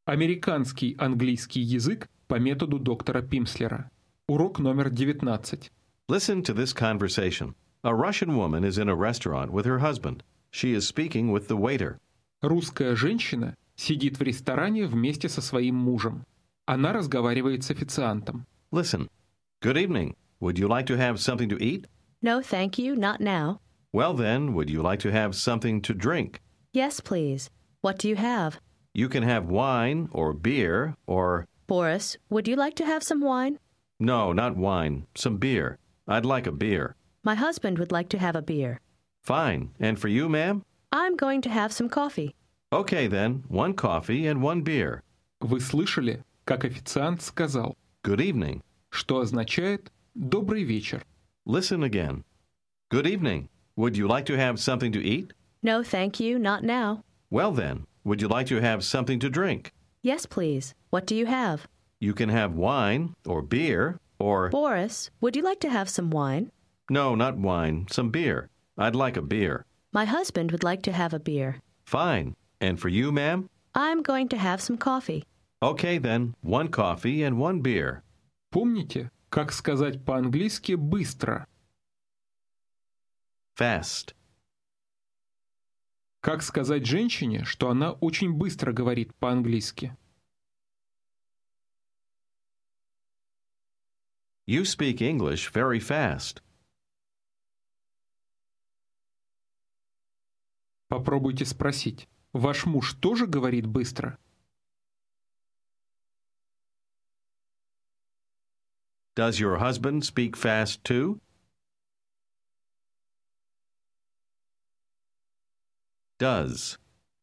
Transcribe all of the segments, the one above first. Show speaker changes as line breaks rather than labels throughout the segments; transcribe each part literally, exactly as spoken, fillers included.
Американский английский язык по методу доктора Пимслера. Урок номер девятнадцать.
Listen to this conversation. A Russian woman is in a restaurant with her husband. She is speaking with the waiter.
Русская женщина сидит в ресторане вместе со своим мужем. Она разговаривает с официантом.
Listen. Good evening. Would you like to have something to eat?
No, thank you, not now.
Well then, would you like to have something to drink?
Yes, please. What do you have?
You can have wine or beer or...
Boris, would you like to have some wine?
No, not wine. Some beer. I'd like a beer.
My husband would like to have a beer.
Fine. And for you, ma'am?
I'm going to have some coffee.
Okay then, one coffee and one beer.
Вы слышали, как официант сказал,
Good evening.
что означает «добрый вечер».
Listen again. Good evening. Would you like to have something to eat?
No, thank you, not now.
Well then, would you like to have something to drink?
Yes, please. What do you have?
You can have wine or beer or...
Boris, would you like to have some wine?
No, not wine. Some beer. I'd like a beer.
My husband would like to have a beer.
Fine. And for you, ma'am?
I'm going to have some coffee.
Okay then, one coffee and one beer.
Помните, как сказать по-английски «быстро»?
Fast.
Как сказать женщине, что она очень быстро говорит по-английски?
You speak English very fast.
Попробуйте спросить. Ваш муж тоже говорит быстро?
Does your husband speak fast too? Does.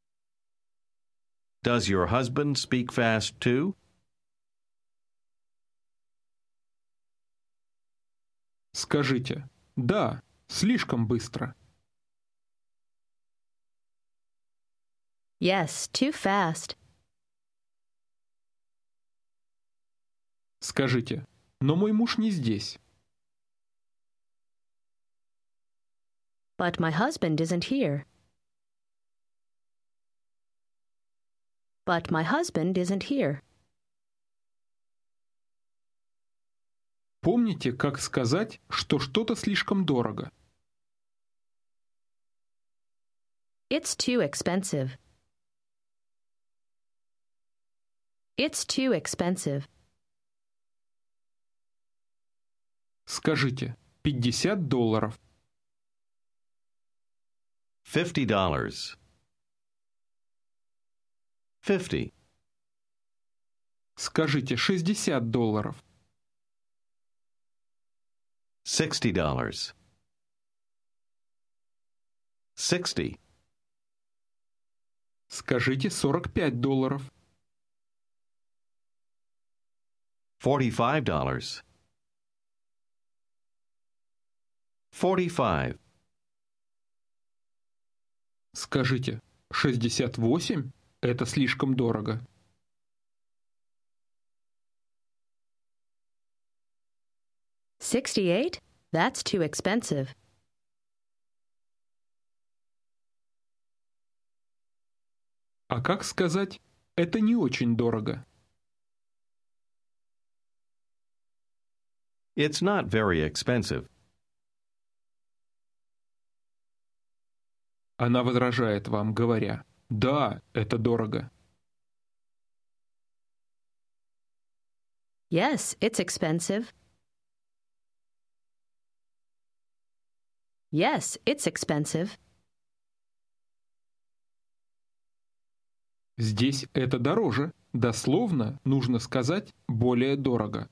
Does your husband speak fast too?
Скажите. Да, слишком быстро.
Yes, too fast.
Скажите. Но мой муж не здесь.
But my husband isn't here. But my husband isn't here.
Помните, как сказать, что что-то слишком дорого?
It's too expensive. It's too expensive.
Скажите. пятьдесят долларов.
Fifty dollars. Fifty.
Скажите. шестьдесят долларов.
Sixty dollars. Sixty.
Скажите. сорок пять долларов.
Forty-five dollars. Forty-five.
Скажите. шестьдесят восемь? Это слишком дорого.
Sixty-eight? That's too expensive.
А как сказать «это не очень дорого»?
It's not very expensive.
Она возражает вам, говоря «да, это дорого».
Yes, it's expensive. Yes, it's expensive.
Здесь это дороже. Дословно нужно сказать «более дорого».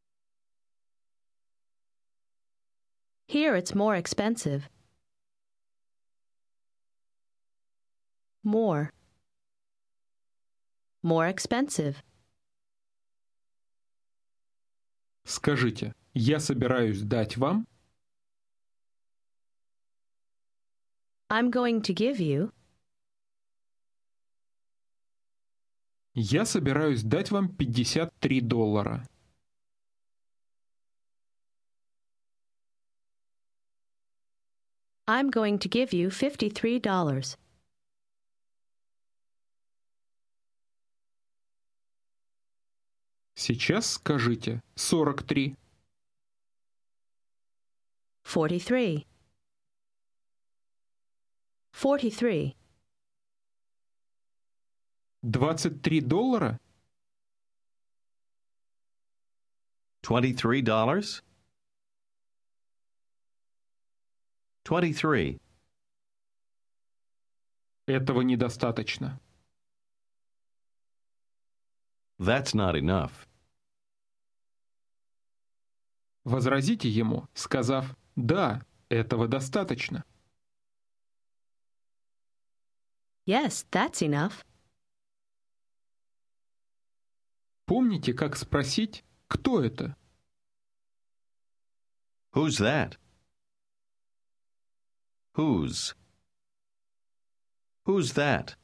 Here it's more expensive. More. More expensive.
Скажите, я собираюсь дать вам.
I'm going to give you.
Я собираюсь дать вам пятьдесят три доллара.
I'm going to give you fifty-three dollars.
Сейчас скажите сорок три.
Forty-three. Forty-three.
двадцать три доллара?
twenty-three dollars? twenty-three.
Этого недостаточно.
That's not enough.
Возразите ему, сказав «Да, этого достаточно».
Yes, that's enough.
Помните, как спросить «Кто это?»
Who's that? Whose? Who's that?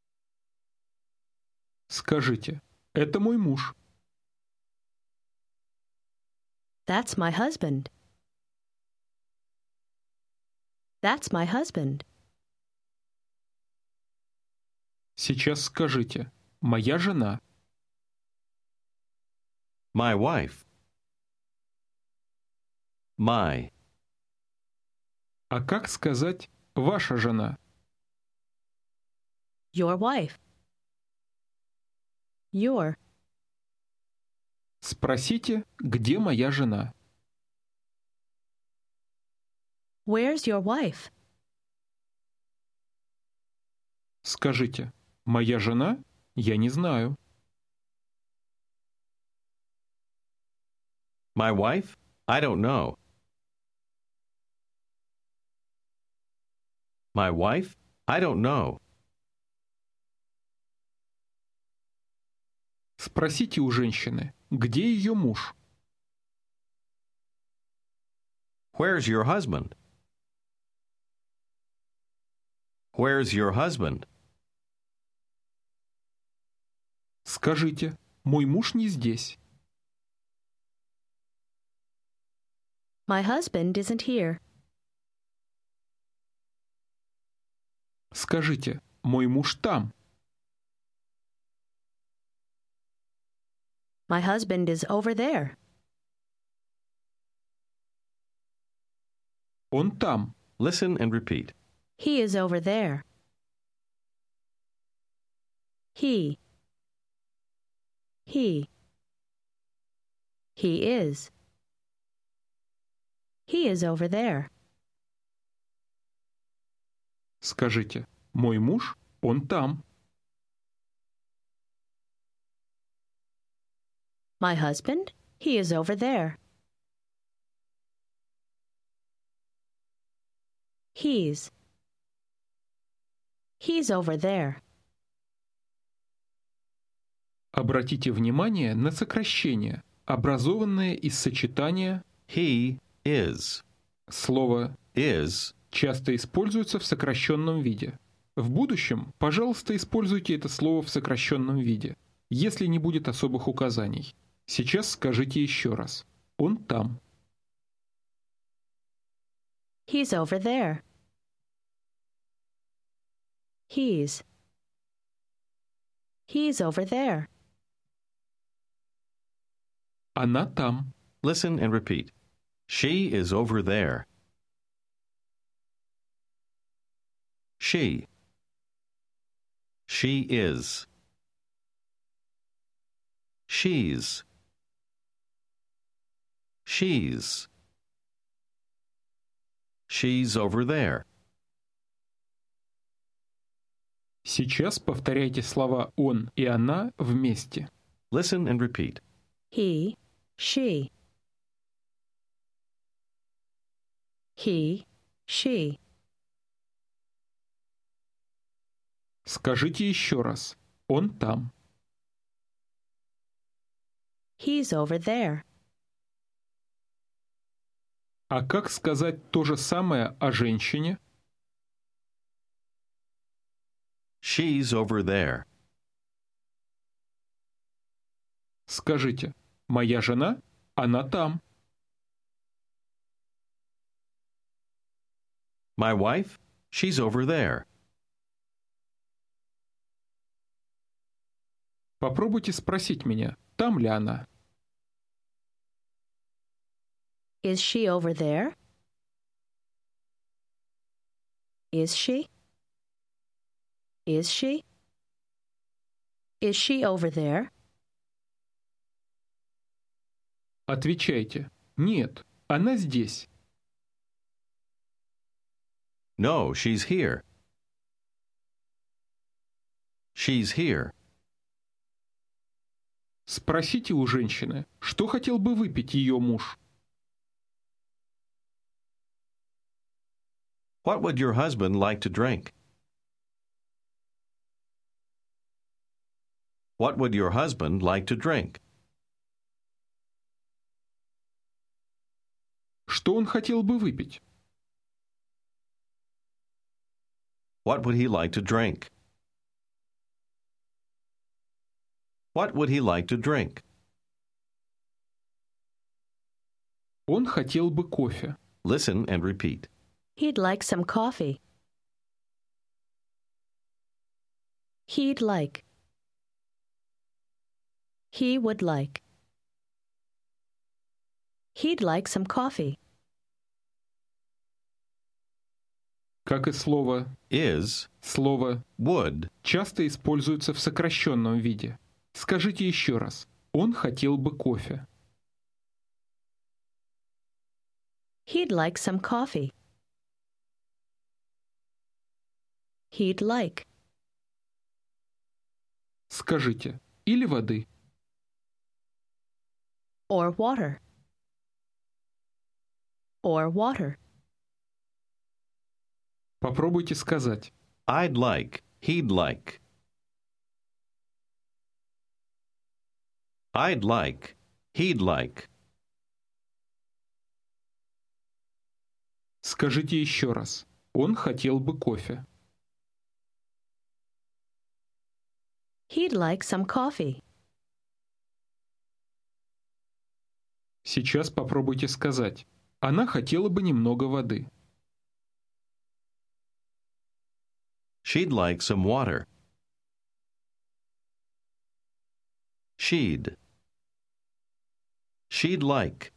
Скажите «Это мой муж».
That's my husband. That's my husband.
Сейчас скажите «Моя жена».
My wife. My.
А как сказать «Ваша жена»?
Your wife. Your.
Спросите «Где моя жена?»
Where's your wife?
Скажите «Моя жена? Я не знаю».
My wife? I don't know. My wife? I don't know.
Спросите у женщины «Где ее муж?»
Where's your husband? Where's your husband?
Скажите «Мой муж не здесь».
My husband isn't here.
Скажите «Мой муж там».
My husband is over there.
Он там.
Listen and repeat.
He is over there. He. He. He is. He is over there.
Скажите «Мой муж, он там».
My husband? He is over there. He's. He's over there.
Обратите внимание на сокращение, образованное из сочетания
He is.
слова
Is.
часто используется в сокращенном виде. В будущем, пожалуйста, используйте это слово в сокращенном виде, если не будет особых указаний. Сейчас скажите еще раз. Он там.
He's over there. He's. He's over there.
Она там.
Listen and repeat. She is over there. She. She is. She's. She's. She's over there.
Сейчас повторяйте слова «он» и «она» вместе.
Listen and repeat.
He. She. He. She.
Скажите еще раз. Он там.
He's over there.
А как сказать то же самое о женщине?
She's over there.
Скажите, моя жена, она там.
My wife? She's over there.
Попробуйте спросить меня, Там ли она?
Is she over there? Is she? Is she? Is she over there?
Отвечайте. Нет, она здесь.
No, she's here. She's here.
Спросите у женщины, что хотел бы выпить ее муж.
What would your husband like to drink? What would your husband like to drink?
Что он хотел бы выпить?
What would he like to drink? What would he like to drink?
Он хотел бы кофе.
Listen and repeat.
He'd like some coffee. He'd like. He would like. He'd like some coffee.
Как и слово
Is,
«слово»
would,
часто используется в сокращенном виде. Скажите еще раз. Он хотел бы кофе.
He'd like some coffee. He'd like.
Скажите. Или воды.
Or water. Or water.
Попробуйте сказать.
I'd like, he'd like. I'd like, he'd like.
Скажите еще раз. Он хотел бы кофе.
He'd like some coffee.
Сейчас попробуйте сказать. Она хотела бы немного воды.
She'd like some water. She'd. She'd like.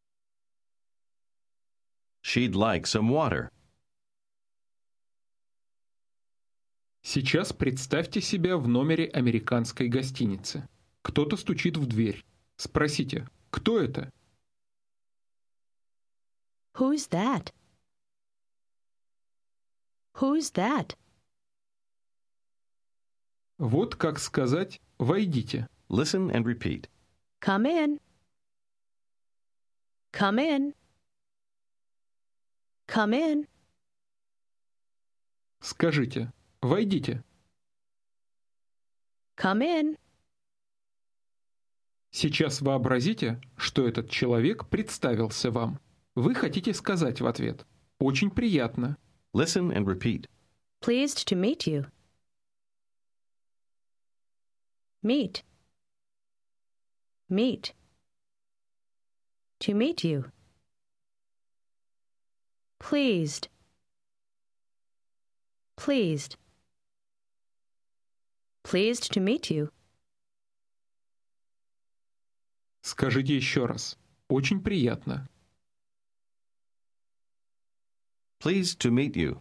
She'd like some water.
Сейчас представьте себя в номере американской гостиницы. Кто-то стучит в дверь. Спросите, кто это?
Who's that? Who's that?
Вот как сказать «войдите».
Listen and repeat.
Come in. Come in. Come in.
Скажите «войдите».
Come in.
Сейчас вообразите, что этот человек представился вам. Вы хотите сказать в ответ «очень приятно».
Listen and repeat.
Pleased to meet you. Meet. Meet. To meet you. Pleased. Pleased. Pleased to meet you.
Скажите еще раз «очень приятно».
Pleased to meet you.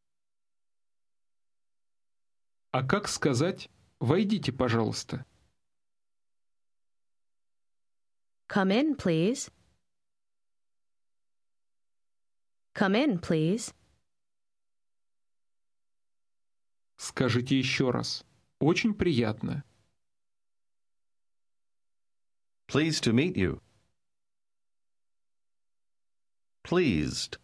А как сказать «войдите, пожалуйста»?
Come in, please. Come in, please.
Скажите еще раз «очень приятно».
Pleased to meet you. Pleased.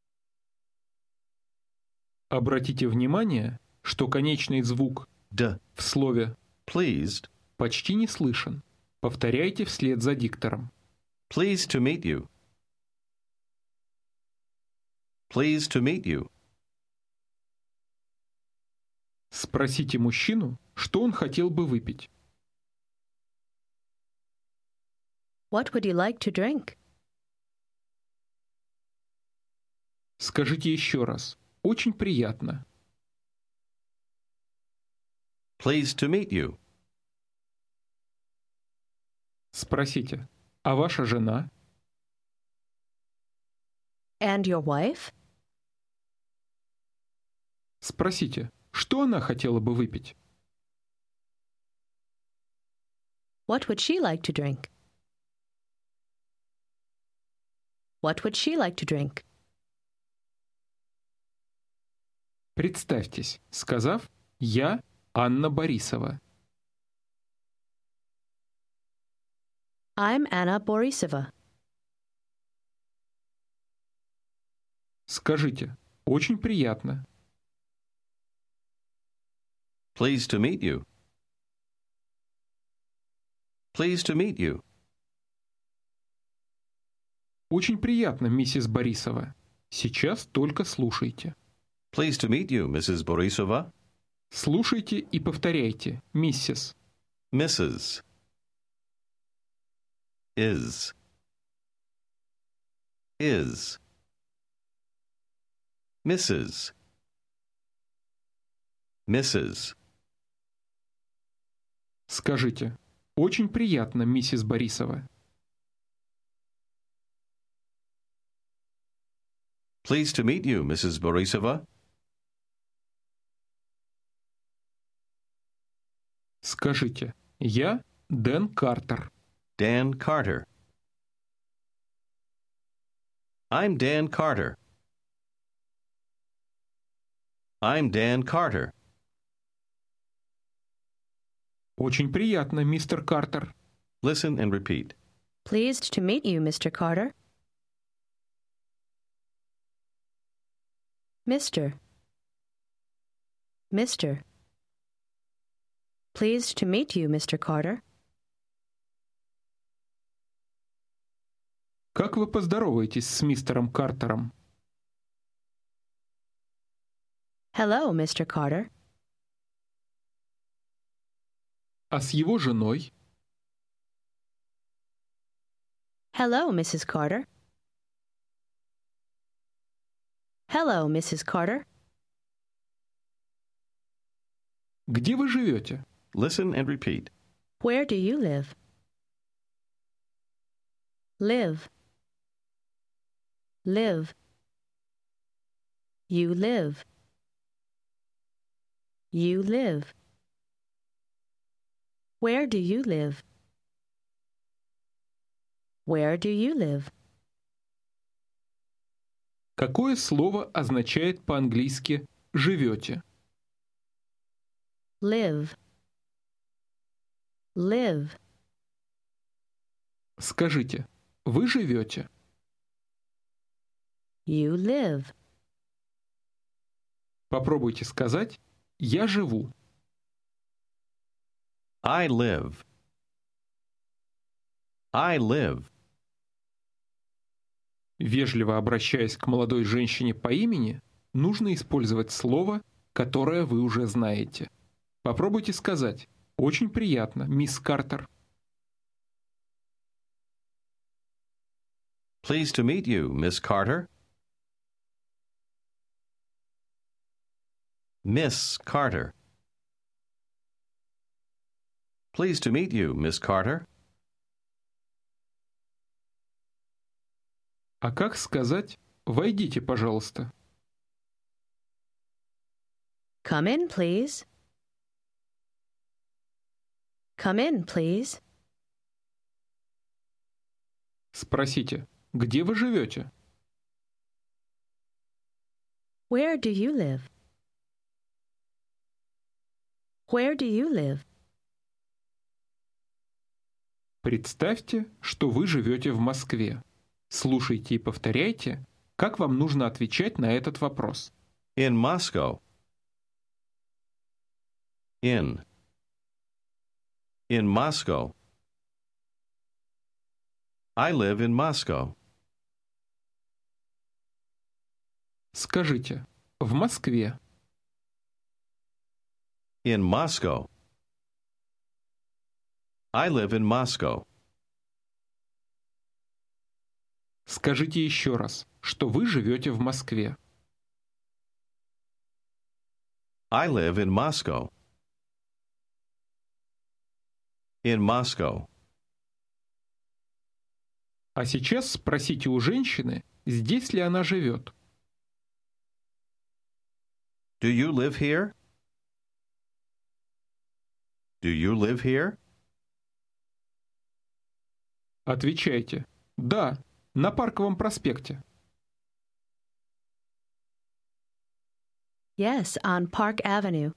Обратите внимание, что конечный звук
D.
в слове
Pleased.
почти не слышен. Повторяйте вслед за диктором.
Pleased to meet you. Pleased to meet you.
Спросите мужчину, что он хотел бы выпить.
What would you like to drink?
Скажите еще раз. Очень приятно.
Pleased to meet you.
Спросите, а ваша жена?
And your wife?
Спросите, что она хотела бы выпить?
What would she like to drink? What would she like to drink?
Представьтесь, сказав «Я Анна Борисова».
I'm Anna Borisova.
Скажите, очень приятно.
Pleased to meet you. Pleased to meet you.
Очень приятно, миссис Борисова. Сейчас только слушайте.
Pleased to meet you, Missus Borisova.
Слушайте и повторяйте, миссис.
Missus Is Is Missus Missus
Скажите, очень приятно, миссис Борисова.
Pleased to meet you, Missus Borisova.
Скажите, я Дэн Картер.
Dan Carter. I'm Dan Carter. I'm Dan Carter.
Очень приятно, мистер Картер.
Listen and repeat.
Pleased to meet you, Mister Carter. Mister Mister Pleased to meet you, Mister Carter.
Как вы поздороваетесь с мистером Картером?
Hello, Mister Carter.
А с его женой?
Hello, Missus Carter. Hello, Missus Carter.
Где вы живете?
Listen and repeat.
Where do you live? Live. Live. You live. You live. Where do you live? Where do you live?
Какое слово означает по-английски «живете»?
Live. Live.
Скажите, вы живете?
You live.
Попробуйте сказать «я живу».
I live. I live.
Вежливо обращаясь к молодой женщине по имени, нужно использовать слово, которое вы уже знаете. Попробуйте сказать «очень приятно, мисс Картер».
Pleased to meet you, Miss Carter. Miss Carter. Pleased to meet you, Miss Carter.
А как сказать «войдите, пожалуйста»?
Come in, please. Come in, please.
Спросите, где вы живете?
Where do you live? Where do you live?
Представьте, что вы живете в Москве. Слушайте и повторяйте, как вам нужно отвечать на этот вопрос.
In Moscow. In. In Moscow. I live in Moscow.
Скажите, в Москве.
In Moscow. I live in Moscow.
Скажите еще раз, что вы живете в Москве.
I live in Moscow. In Moscow.
А сейчас спросите у женщины, здесь ли она живет.
Do you live here? Do you live here?
Отвечайте. Да, на Парковом проспекте.
Yes, on Park Avenue.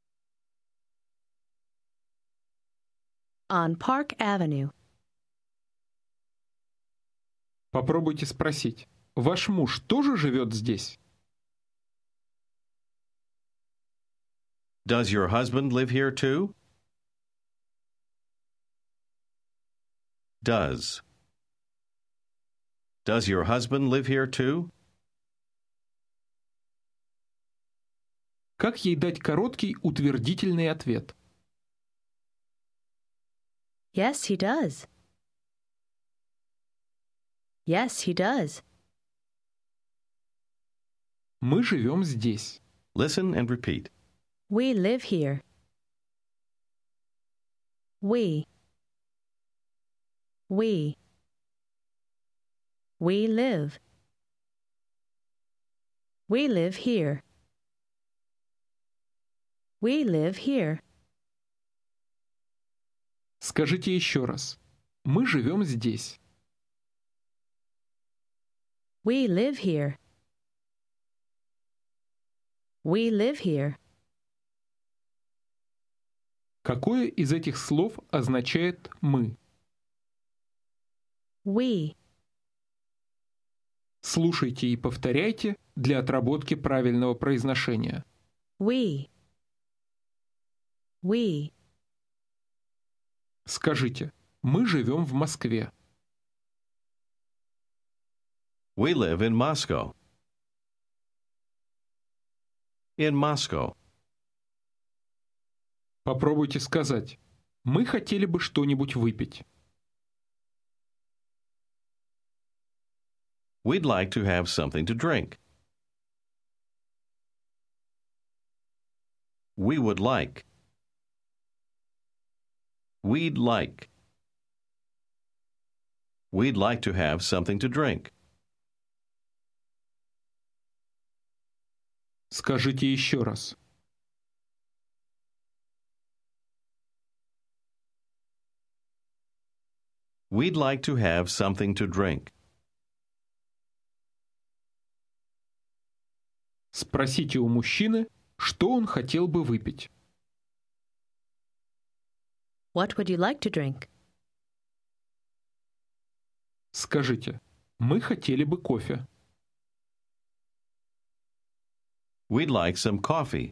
On Park Avenue.
Попробуйте спросить. Ваш муж тоже живет здесь?
Does your husband live here too? Does. Does your husband live here too?
Как ей дать короткий утвердительный ответ?
Yes, he does. Yes, he does.
Мы живем здесь.
Listen and repeat.
We live here. We. We. We live. We live here. We live here.
Скажите еще раз. Мы живем здесь.
We live here. We live here.
Какое из этих слов означает «мы»?
We.
Слушайте и повторяйте для отработки правильного произношения.
We. We.
Скажите, мы живем в Москве.
We live in Moscow. In Moscow.
Попробуйте сказать, мы хотели бы что-нибудь выпить.
We'd like to have something to drink. We would like. We'd like. We'd like to have something to drink.
Скажите еще раз.
We'd like to have something to drink.
Спросите у мужчины, что он хотел бы выпить.
What would you like to drink?
Скажите, мы хотели бы кофе.
We'd like some coffee.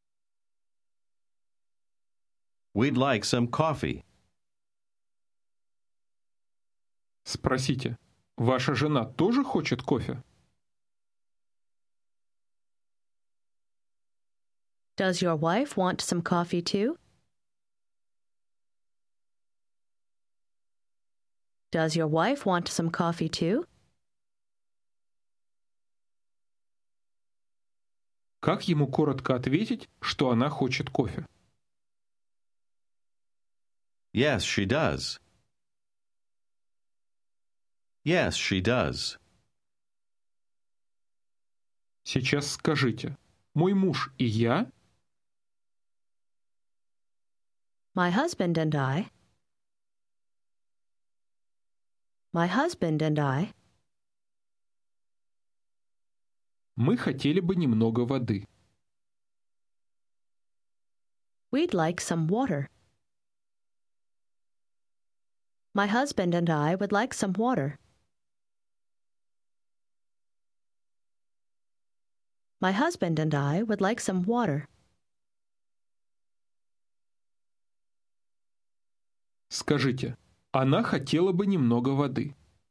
We'd like some coffee.
Спросите, ваша жена тоже хочет кофе?
Does your wife want some coffee too? Does your wife want some coffee too?
Как ему коротко ответить, что она хочет кофе?
Yes, she does. Yes, she does.
Сейчас скажите, мой муж и я.
My husband and I. My husband and I.
Мы хотели бы немного воды.
We'd like some water. My husband and I would like some water. My husband and I would like some water.
Скажите, она хотела бы немного воды.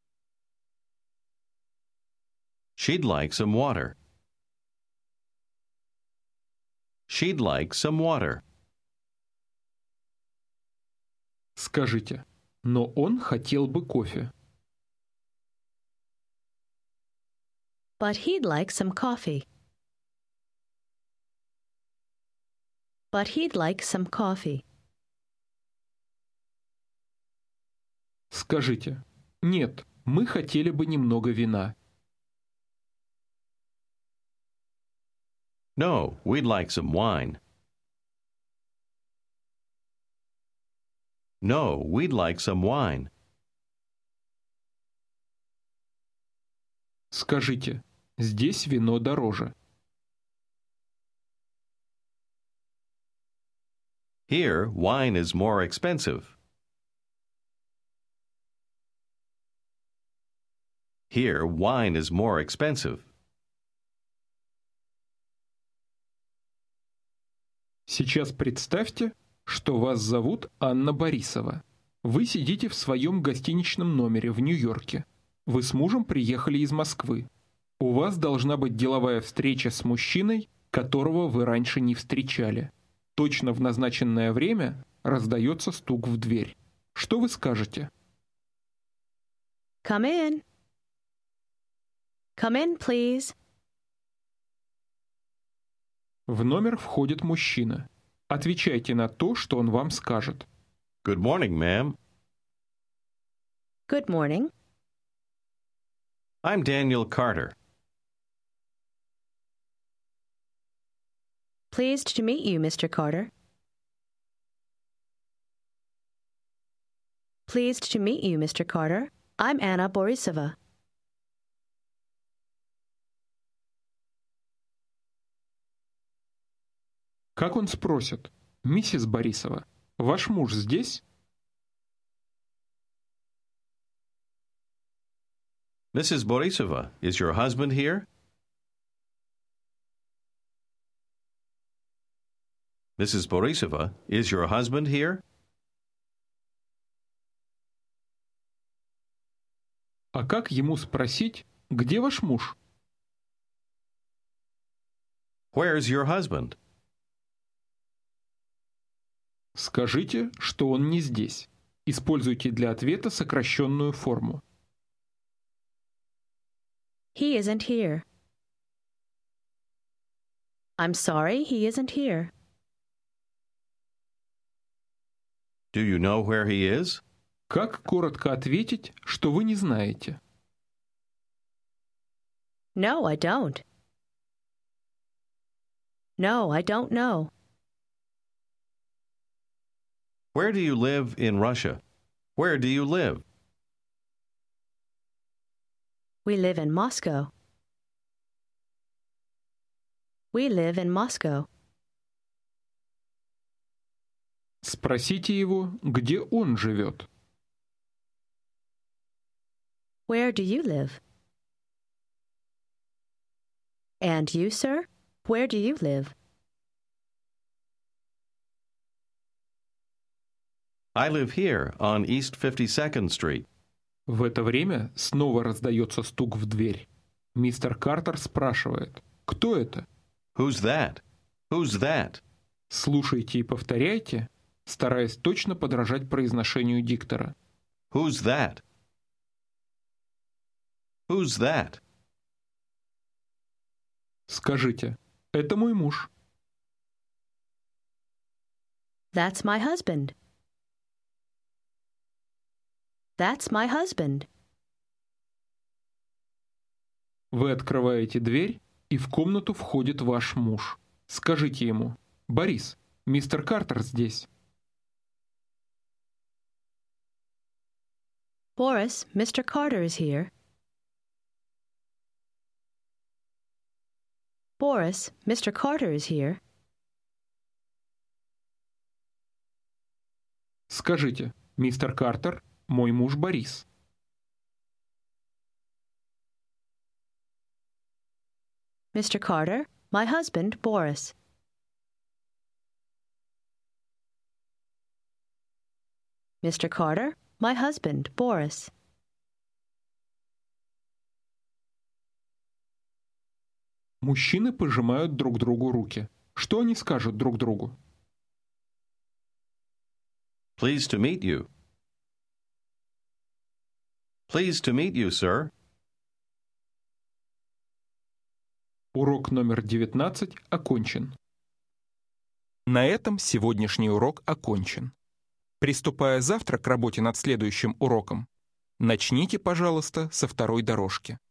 She'd like some water. She'd like some water.
Скажите, но он хотел бы кофе.
But he'd like some coffee. But he'd like some coffee.
Скажите, нет, Мы хотели бы немного вина.
No, we'd like some wine. No, we'd like some wine.
Скажите, здесь вино дороже.
Here, wine is more expensive. Here, wine is more expensive.
Сейчас представьте, что вас зовут Анна Борисова. Вы сидите в своем гостиничном номере в Нью-Йорке. Вы с мужем приехали из Москвы. У вас должна быть деловая встреча с мужчиной, которого вы раньше не встречали. Точно в назначенное время раздается стук в дверь. Что вы скажете?
Come in. Come in, please.
В номер входит мужчина. Отвечайте на то, что он вам скажет.
Good morning, ma'am.
Good morning.
I'm Daniel Carter.
Pleased to meet you, Mister Carter. Pleased to meet you, Mister Carter. I'm Anna Borisova.
Как он спросит? Миссис Борисова, ваш муж здесь?
Missus Borisova, is your husband here? Missus Borisova, is your husband here?
А как ему спросить, где ваш муж?
Where's your husband?
Скажите, что он не здесь. Используйте для ответа сокращенную форму.
He isn't here. I'm sorry, he isn't here.
Do you know where he is?
Как коротко ответить, что вы не знаете?
No, I don't. No, I don't know.
Where do you live in Russia? Where do you live?
We live in Moscow. We live in Moscow.
Спросите его, где он живет.
Where do you live? And you, sir? Where do you live?
I live here on East fifty-second Street.
В это время снова раздается стук в дверь. Мистер Картер спрашивает, кто это?
Who's that? Who's that?
Слушайте и повторяйте, стараясь точно подражать произношению диктора.
Who's that? Who's that?
Скажите, это мой муж.
That's my husband. That's my husband.
Вы открываете дверь, и в комнату входит ваш муж. Скажите ему, Борис, мистер Картер здесь.
Boris, Mister Carter is here. Boris, Mister Carter is here.
Скажите, мистер Картер, мой муж Борис.
Mister Carter, my husband, Boris. Mister Carter, my husband, Boris.
Мужчины пожимают друг другу руки. Что они скажут друг другу?
Pleased to meet you. Pleased to meet you, sir.
Урок номер девятнадцать окончен. На этом сегодняшний урок окончен. Приступая завтра к работе над следующим уроком, Начните, пожалуйста, со второй дорожки.